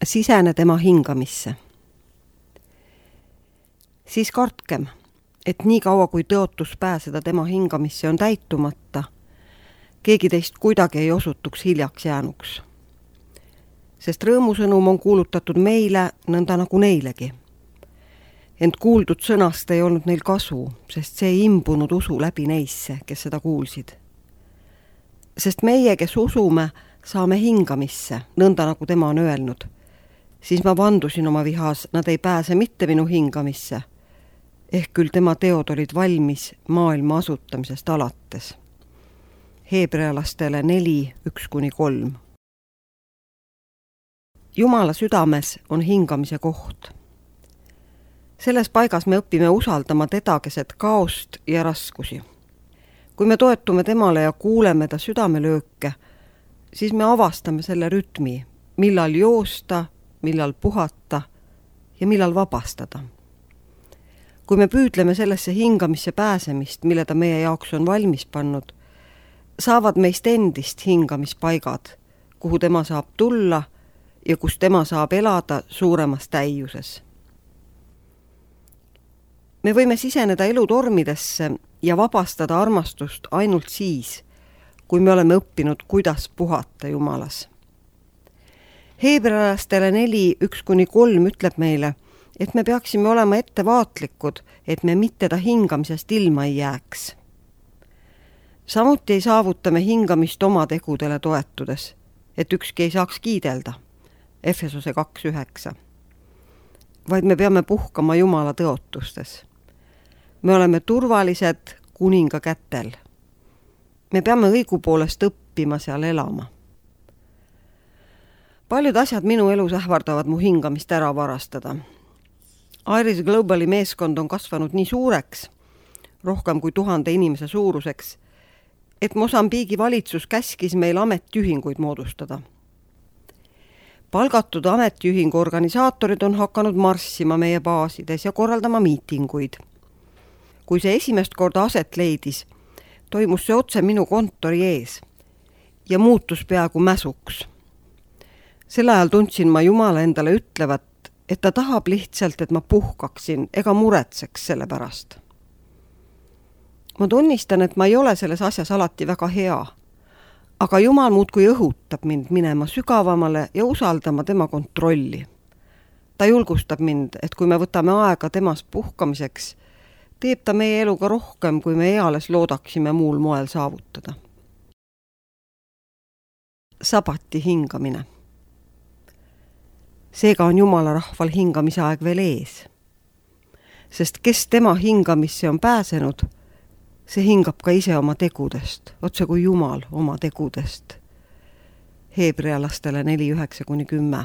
Sisene tema hingamisse. Siis kartkem, et nii kaua kui tõotus pääseda tema hingamisse on täitumata, keegi teist kuidagi ei osutuks hiljaks jäänuks. Sest rõõmusõnum on kuulutatud meile nõnda nagu neilegi. Ent kuuldud sõnast ei olnud neil kasu, sest see ei imbunud usu läbi neisse, kes seda kuulsid. Sest meie, kes usume, saame hingamisse, nõnda nagu tema on öelnud. Siis ma vandusin oma vihas, nad ei pääse mitte minu hingamisse. Ehk küll tema teod olid valmis maailma asutamisest alates. Heebrealastele 4:1-3. Jumala südames on hingamise koht. Selles paigas me õpime usaldama teda keset kaost ja raskusi. Kui me toetume temale ja kuuleme ta südamelööke, siis me avastame selle rütmi, millal joosta, millal puhata ja millal vabastada. Kui me püüdleme sellesse hingamisse pääsemist, mille ta meie jaoks on valmis pannud, saavad meist endist hingamispaigad, kuhu tema saab tulla ja kus tema saab elada suuremas täiuses. Me võime siseneda elutormidesse ja vabastada armastust ainult siis, kui me oleme õppinud, kuidas puhata Jumalas. Heebrealastele 4:1-3 ütleb meile, et me peaksime olema ettevaatlikud, et me mitte ta hingamisest ilma ei jääks. Samuti ei saavuta me hingamist oma tegudele toetudes, et ükski ei saaks kiidelda, Efesose 2:9, vaid me peame puhkama Jumala tõotustes. Me oleme turvalised kuninga kätel. Me peame õigupoolest õppima seal elama. Paljud asjad minu elus ähvardavad mu hingamist ära varastada. Iris Globali meeskond on kasvanud nii suureks, rohkem kui 1000 inimese suuruseks, et Mosambiigi valitsus käskis meil ametiühinguid moodustada. Palgatud ametiühingu organisaatorid on hakanud marssima meie baasides ja korraldama miitinguid. Kui see esimest korda aset leidis, toimus see otse minu kontori ees ja muutus peaaegu mäsuks. Sel ajal tundsin ma Jumala endale ütlevat, et ta tahab lihtsalt, et ma puhkaksin ega muretseks selle pärast. Ma tunnistan, et ma ei ole selles asjas alati väga hea, aga Jumal muudkui õhutab mind minema sügavamale ja usaldama tema kontrolli. Ta julgustab mind, et kui me võtame aega temas puhkamiseks, teeb ta meie eluga rohkem, kui me eales loodaksime muul moel saavutada. Sabati hingamine. Seega on Jumala rahval hingamise aeg veel ees. Sest kes tema hingamisse on pääsenud, see hingab ka ise oma tegudest, otse kui Jumal oma tegudest. Heebrealastele 4:9-10.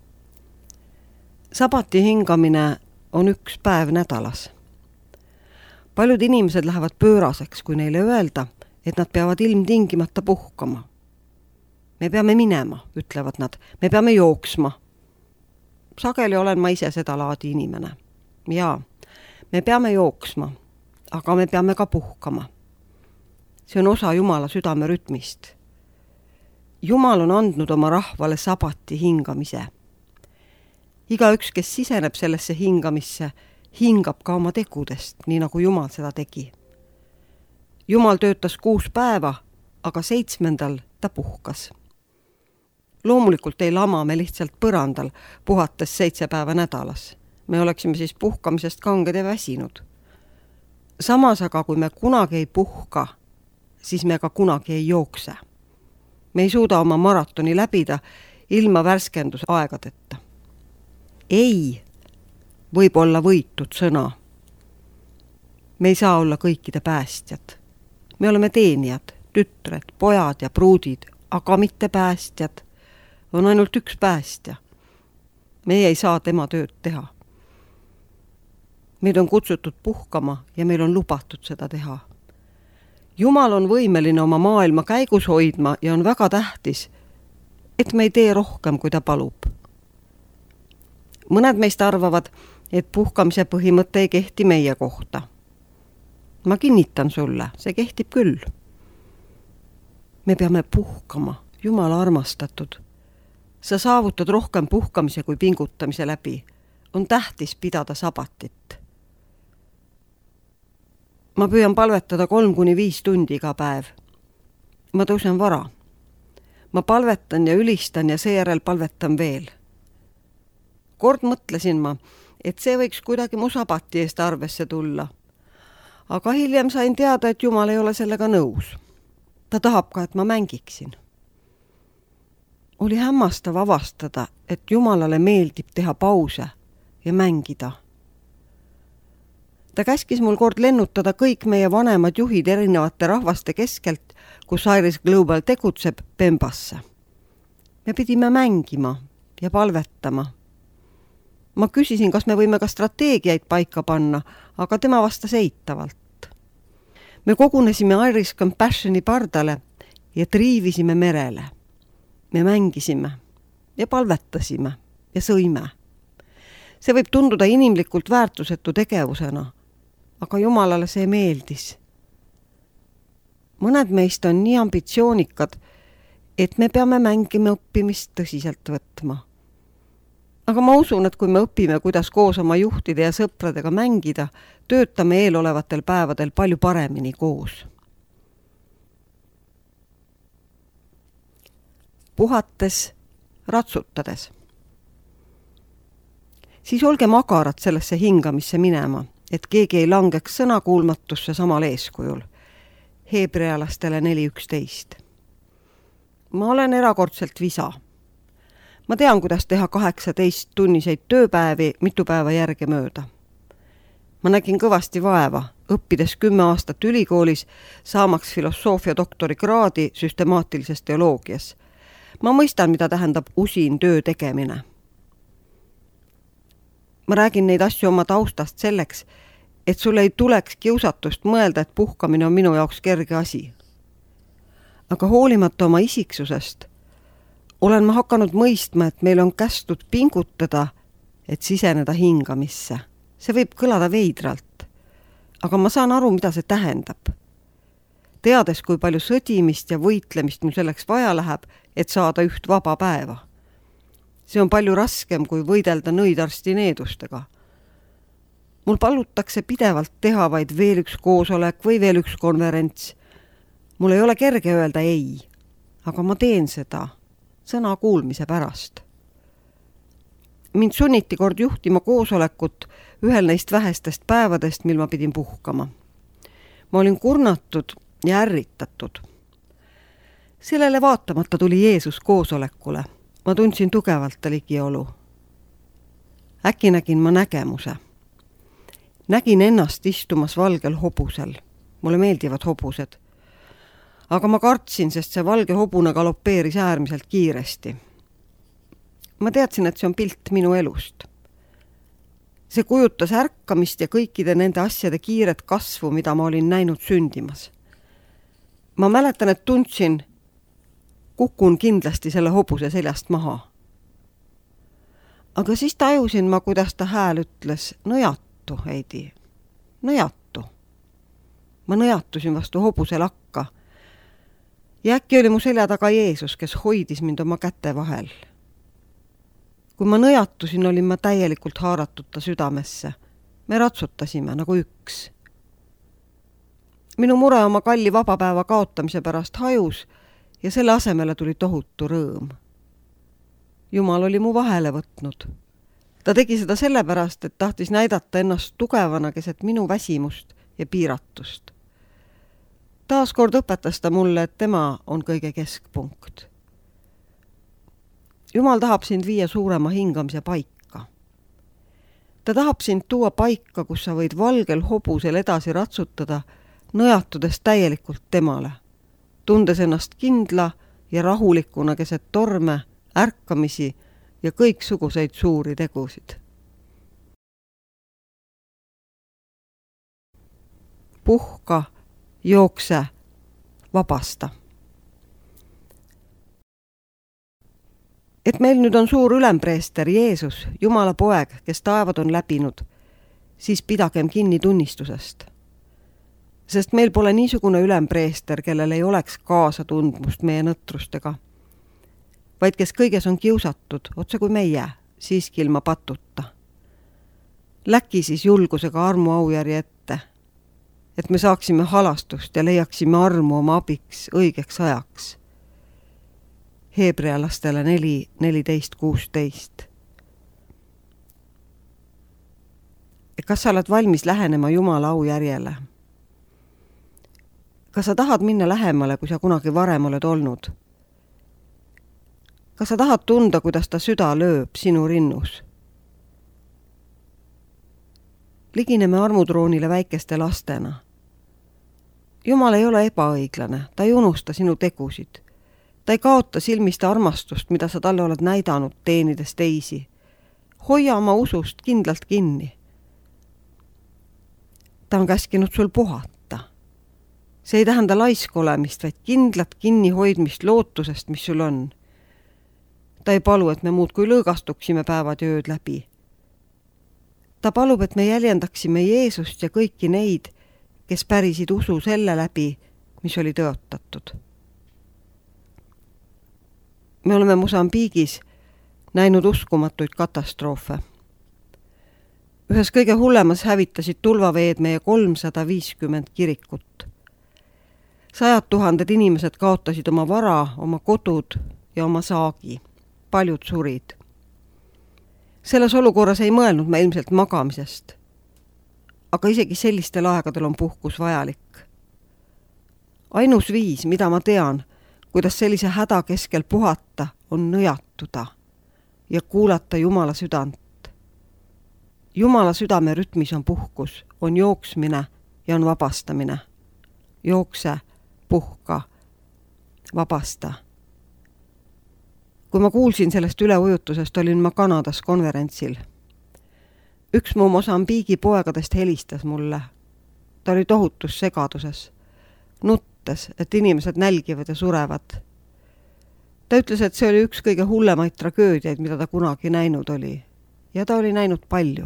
Sabati hingamine on üks päev nädalas. Paljud inimesed lähevad pööraseks, kui neile öelda, et nad peavad ilmtingimata puhkama. Me peame minema, ütlevad nad, me peame jooksma. Sageli olen ma ise seda laadi inimene. Jaa, me peame jooksma, aga me peame ka puhkama. See on osa Jumala südame rütmist. Jumal on andnud oma rahvale sabati hingamise. Igaüks, kes siseneb sellesse hingamisse, hingab ka oma tegudest, nii nagu Jumal seda tegi. Jumal töötas 6 päeva, aga 7. ta puhkas. Loomulikult ei lama me lihtsalt põrandal, puhates 7 päeva nädalas. Me oleksime siis puhkamisest kanged ja väsinud. Samas aga, kui me kunagi ei puhka, siis me ka kunagi ei jookse. Me ei suuda oma maratoni läbida ilma värskendusaegadeta. Ei võib olla võitud sõna. Me ei saa olla kõikide päästjad. Me oleme teenijad, tütred, pojad ja pruudid, aga mitte päästjad. On ainult üks päästja. Meie ei saa tema tööd teha. Meid on kutsutud puhkama ja meil on lubatud seda teha. Jumal on võimeline oma maailma käigus hoidma ja on väga tähtis, et me ei tee rohkem, kui ta palub. Mõned meist arvavad, et puhkamise põhimõte ei kehti meie kohta. Ma kinnitan sulle, see kehtib küll. Me peame puhkama, Jumala armastatud. Sa saavutad rohkem puhkamise kui pingutamise läbi. On tähtis pidada sabatit. Ma püüan palvetada 3-5 tundi iga päev. Ma tõusen vara. Ma palvetan ja ülistan ja seejärel palvetan veel. Kord mõtlesin ma, et see võiks kuidagi mu sabati eest arvesse tulla. Aga hiljem sain teada, et Jumal ei ole sellega nõus. Ta tahab ka, et ma mängiksin. Oli hämmastav avastada, et Jumalale meeldib teha pause ja mängida. Ta käskis mul kord lennutada kõik meie vanemad juhid erinevate rahvaste keskelt, kus Iris Global tegutseb, Pembasse. Me pidime mängima ja palvetama. Ma küsisin, kas me võime ka strateegiaid paika panna, aga tema vastas eitavalt. Me kogunesime Irish Compassioni pardale ja triivisime merele. Me mängisime ja palvetasime ja sõime. See võib tunduda inimlikult väärtusetu tegevusena, aga Jumalale see meeldis. Mõned meist on nii ambitsioonikad, et me peame mängima õppimist tõsiselt võtma. Aga ma usun, et kui me õpime, kuidas koos oma juhtide ja sõpradega mängida, töötame eelolevatel päevadel palju paremini koos. Puhates, ratsutades. Siis olge magarad sellesse hingamisse minema, et keegi ei langeks sõnakuulmatusse samal eeskujul. Hebrealastele 4.11. Ma olen erakordselt visa. Ma tean, kuidas teha 18-tunniseid tööpäevi mitu päeva järge mööda. Ma nägin kõvasti vaeva, õppides 10 aastat ülikoolis, saamaks filosoofia doktorikraadi süstemaatilises teoloogias. Ma mõistan, mida tähendab usin töö tegemine. Ma räägin neid asju oma taustast selleks, et sul ei tuleks kiusatust mõelda, et puhkamine on minu jaoks kerge asi. Aga hoolimata oma isiksusest, olen ma hakanud mõistma, et meil on kästud pingutada, et siseneda hingamisse. See võib kõlada veidralt, aga ma saan aru, mida see tähendab. Teades, kui palju sõdimist ja võitlemist mul selleks vaja läheb, et saada üht vaba päeva. See on palju raskem, kui võidelda nõidarsti needustega. Mul palutakse pidevalt teha vaid veel üks koosolek või veel üks konverents. Mul ei ole kerge öelda ei, aga ma teen seda sõna kuulmise pärast. Mind sunniti kord juhtima koosolekut ühel neist vähestest päevadest, mil ma pidin puhkama. Ma olin kurnatud ja ärritatud. Sellele vaatamata tuli Jeesus koosolekule. Ma tundsin tugevalt ta ligiolu. Äkki nägin ma nägemuse. Nägin ennast istumas valgel hobusel. Mulle meeldivad hobused. Aga ma kartsin, sest see valge hobune galoppeeris äärmiselt kiiresti. Ma teadsin, et see on pilt minu elust. See kujutas ärkamist ja kõikide nende asjade kiiret kasvu, mida ma olin näinud sündimas. Ma mäletan, et tundsin, kukun kindlasti selle hobuse seljast maha. Aga siis tajusin ma, kuidas ta hääl ütles, nõjatu, Heidi, nõjatu. Ma nõjatusin vastu hobuse lakka. Ja äkki oli mu selja taga Jeesus, kes hoidis mind oma käte vahel. Kui ma nõjatusin, olin ma täielikult haaratud ta südamesse. Me ratsutasime nagu üks. Minu mure oma kalli vabapäeva kaotamise pärast hajus ja selle asemele tuli tohutu rõõm. Jumal oli mu vahele võtnud. Ta tegi seda sellepärast, et tahtis näidata ennast tugevana keset minu väsimust ja piiratust. Taaskord õpetas ta mulle, et tema on kõige keskpunkt. Jumal tahab sind viia suurema hingamise paika. Ta tahab sind tuua paika, kus sa võid valgel hobusel edasi ratsutada, nõjatudes täielikult temale, tundes ennast kindla ja rahulikuna keset torme, ärkamisi ja kõiksuguseid suuri tegusid. Puhka, jookse, vabasta. Et meil nüüd on suur ülempreester Jeesus, Jumala poeg, kes taevad on läbinud, siis pidagem kinni tunnistusest. Sest meil pole niisugune ülempreester, kellel ei oleks kaasa tundmust meie nõtrustega. vaid kes kõiges on kiusatud, otse kui meie, siiski ilma patuta. Läki siis julgusega armu aujärje ette, et me saaksime halastust ja leiaksime armu oma abiks õigeks ajaks. Hebrealastele 4:14-16. Kas sa oled valmis lähenema Jumala aujärjele? Kas sa tahad minna lähemale, kui sa kunagi varem oled olnud? Kas sa tahad tunda, kuidas ta süda lööb sinu rinnus? Ligineme armutroonile väikeste lastena. Jumal ei ole ebaõiglane, ta ei unusta sinu tegusid. Ta ei kaota silmist armastust, mida sa talle oled näidanud, teenides teisi. Hoia oma usust kindlalt kinni. Ta on käskinud sul puhata. See ei tähenda laisk olemist, vaid kindlat kinnihoidmist lootusest, mis sul on. Ta ei palu, et me muudkui lõõgastuksime päevad ja ööd läbi. Ta palub, et me jäljendaksime Jeesust ja kõiki neid, kes pärisid usu selle läbi, mis oli tõotatud. Me oleme Mosambiigis näinud uskumatuid katastroofe. Ühes kõige hullemas hävitasid tulvaveed meie 350 kirikut. 100 000 inimesed kaotasid oma vara, oma kodud ja oma saagi. Paljud surid. Selles olukorras ei mõelnud me ilmselt magamisest. Aga isegi sellistel aegadel on puhkus vajalik. Ainus viis, mida ma tean, kuidas sellise häda keskel puhata, on nõjatuda ja kuulata Jumala südant. Jumala südame rütmis on puhkus, on jooksmine ja on vabastamine. Jookse, puhka, vabasta. Kui ma kuulsin sellest üleujutusest, olin ma Kanadas konverentsil. Üks mu Mosambiigi poegadest helistas mulle. Ta oli tohutus segaduses. Nuttes, et inimesed nälgivad ja surevad. Ta ütles, et see oli üks kõige hullemaid tragöödiaid, mida ta kunagi näinud oli. Ja ta oli näinud palju.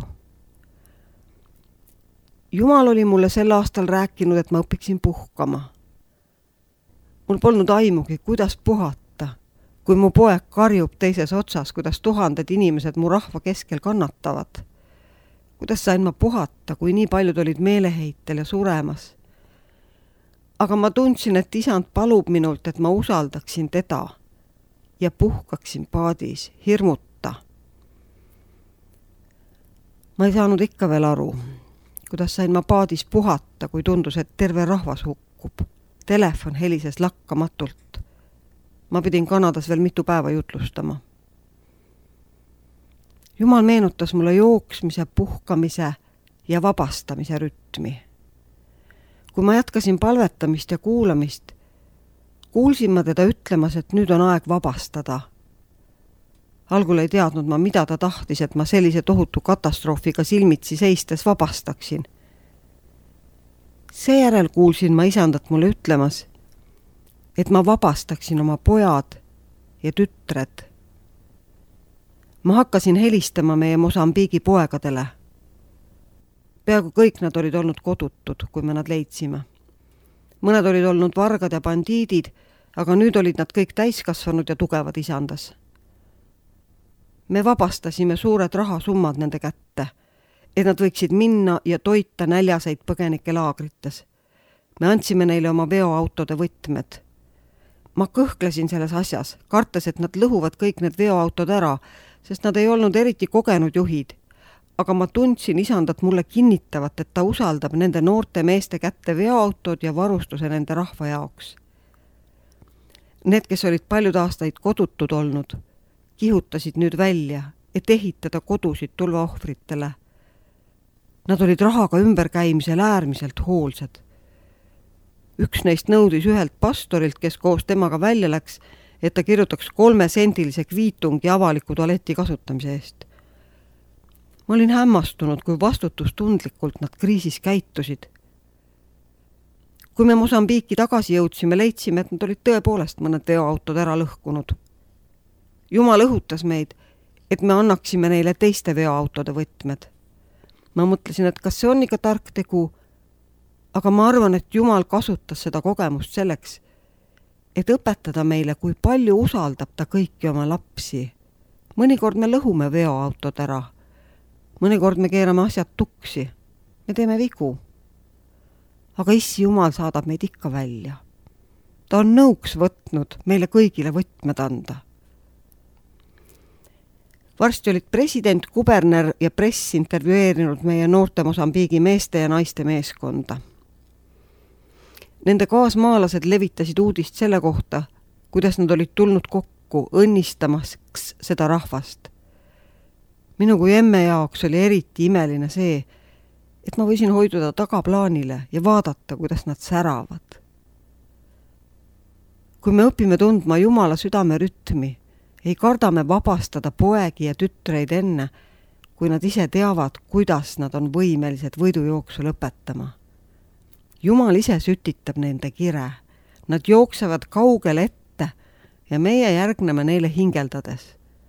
Jumal oli mulle sel aastal rääkinud, et ma õpiksin puhkama. Mul polnud aimugi, kuidas puhata, kui mu poeg karjub teises otsas, kuidas 1000 inimesed mu rahva keskel kannatavad. Kuidas sain ma puhata, kui nii paljud olid meeleheitel ja suremas. Aga ma tundsin, et isand palub minult, et ma usaldaksin teda ja puhkaksin paadis, hirmuta. Ma ei saanud ikka veel aru, kuidas sain ma paadis puhata, kui tundus, et terve rahvas hukkub. Telefon helises lakkamatult. Ma pidin Kanadas veel mitu päeva jutlustama. Jumal meenutas mulle jooksmise, puhkamise ja vabastamise rütmi. Kui ma jätkasin palvetamist ja kuulamist, kuulsin ma teda ütlemas, et nüüd on aeg vabastada. Algul ei teadnud ma, mida ta tahtis, et ma sellise tohutu katastroofiga silmitsi seistes vabastaksin. Seejärel kuulsin ma isandat mulle ütlemas, et ma vabastaksin oma pojad ja tütred. Ma hakkasin helistama meie Mosambiigi poegadele. Peaaegu kõik nad olid olnud kodutud, kui me nad leidsime. Mõned olid olnud vargad ja bandiidid, aga nüüd olid nad kõik täiskasvanud ja tugevad isandas. Me vabastasime suured rahasummad nende kätte, et nad võiksid minna ja toita näljaseid põgenike laagrites. Me andsime neile oma veoautode võtmed. Ma kõhklesin selles asjas, kartes, et nad lõhuvad kõik need veoautod ära, sest nad ei olnud eriti kogenud juhid. Aga ma tundsin isandat mulle kinnitavat, et ta usaldab nende noorte meeste kätte veoautod ja varustuse nende rahva jaoks. Need, kes olid paljud aastaid kodutud olnud, kihutasid nüüd välja, et ehitada kodusid tulvaohvritele. Nad olid rahaga ümberkäimisel äärmiselt hoolsad. Üks neist nõudis ühelt pastorilt, kes koos temaga välja läks, et ta kirjutaks 3-sendilise kviitungi avaliku tualeti kasutamise eest. Ma olin hämmastunud, kui vastutustundlikult nad kriisis käitusid. Kui me Mosambiiki tagasi jõudsime, leidsime, et nad olid tõepoolest mõned veoautod ära lõhkunud. Jumal õhutas meid, et me annaksime neile teiste veoautode võtmed. Ma mõtlesin, et kas see on ikka tark tegu, aga ma arvan, et Jumal kasutas seda kogemust selleks, et õpetada meile, kui palju usaldab ta kõiki oma lapsi. Mõnikord me lõhume veoautod ära. Mõnikord me keerame asjad tuksi. Me teeme vigu. Aga Issi Jumal saadab meid ikka välja. Ta on nõuks võtnud meile kõigile võtmed anda. Varsti olid president, kuberner ja press intervjueerinud meie noorte Mosambiigi meeste ja naiste meeskonda. Nende kaasmaalased levitasid uudist selle kohta, kuidas nad olid tulnud kokku õnnistamaks seda rahvast. Minu kui emme jaoks oli eriti imeline see, et ma võisin hoiduda tagaplaanile ja vaadata, kuidas nad säravad. Kui me õpime tundma Jumala südame rütmi, ei karda me vabastada poegi ja tütreid enne, kui nad ise teavad, kuidas nad on võimelised võidujooksu lõpetama. Jumal ise sütitab nende kire. Nad jooksevad kaugele ette ja meie järgneme neile hingeldades.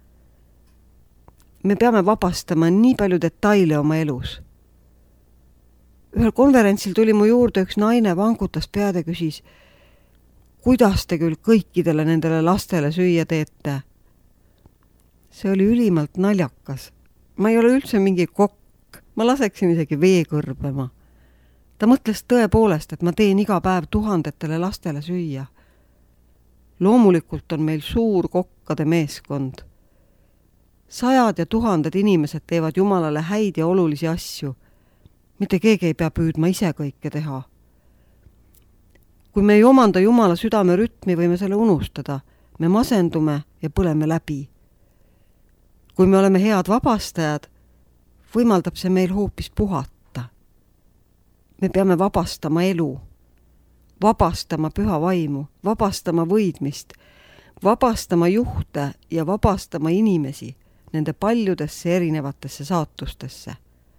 Me peame vabastama nii palju detaile oma elus. Ühel konverentsil tuli mu juurde üks naine, vangutas pead ja küsis, kuidas te küll kõikidele nendele lastele süüa teete? See oli ülimalt naljakas. Ma ei ole üldse mingi kokk. Ma laseksin isegi vee kõrbema. Ta mõtles tõepoolest, et ma teen iga päev tuhandetele lastele süüa. Loomulikult on meil suur kokkade meeskond. 100 ja 1000 inimesed teevad Jumalale häid ja olulisi asju. Mitte keegi ei pea püüdma ise kõike teha. Kui me ei omanda Jumala südame rütmi, võime selle unustada. Me masendume ja põleme läbi. Kui me oleme head vabastajad, võimaldab see meil hoopis puhata. Me peame vabastama elu, vabastama püha vaimu, vabastama võidmist, vabastama juhte ja vabastama inimesi nende paljudesse erinevatesse saatustesse.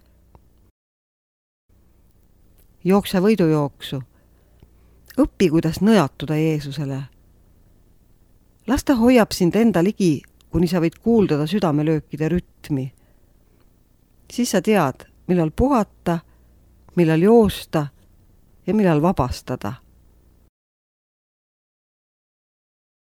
Jookse võidujooksu. Õpi, kuidas nõjatuda Jeesusele. Las ta hoiab sind enda ligi, kuni sa võid kuuldada südamelöökide rütmi. Siis sa tead, millal puhata, millal joosta ja millal vabastada.